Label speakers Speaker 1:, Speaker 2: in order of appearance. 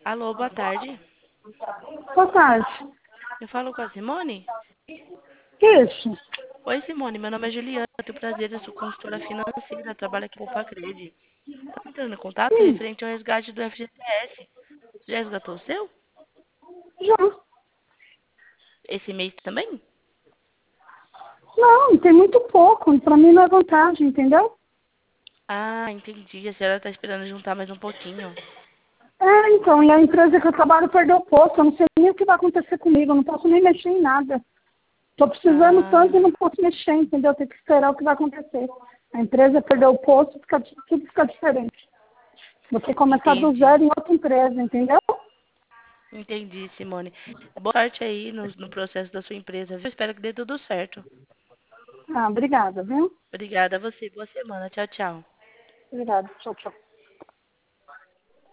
Speaker 1: Alô, boa tarde.
Speaker 2: Boa tarde.
Speaker 1: Eu falo com a Simone?
Speaker 2: Isso.
Speaker 1: Oi, Simone, meu nome é Juliana, eu tenho prazer, eu sou consultora financeira, trabalho aqui com o Pacredi. Tá entrando em contato
Speaker 2: Sim,
Speaker 1: referente ao resgate do FGTS. Já resgatou o seu?
Speaker 2: já.
Speaker 1: Esse mês também?
Speaker 2: Não, tem muito pouco. Pra mim não é vantagem, entendeu?
Speaker 1: Ah, entendi. A senhora tá esperando juntar mais um pouquinho.
Speaker 2: É, então, e a empresa que eu trabalho perdeu o posto. Eu não sei nem o que vai acontecer comigo. Eu não posso nem mexer em nada. Tô precisando tanto e
Speaker 1: Ah,
Speaker 2: não posso mexer, entendeu? Tem que esperar o que vai acontecer. A empresa perdeu o posto, tudo fica diferente. Você começar do
Speaker 1: entendi.
Speaker 2: zero em outra empresa, entendeu?
Speaker 1: Entendi, Simone. Boa sorte aí no processo da sua empresa, viu? Espero que dê tudo certo.
Speaker 2: Ah, obrigada, viu?
Speaker 1: Obrigada a você. Boa semana. Tchau, tchau.
Speaker 2: Obrigada. Tchau, tchau.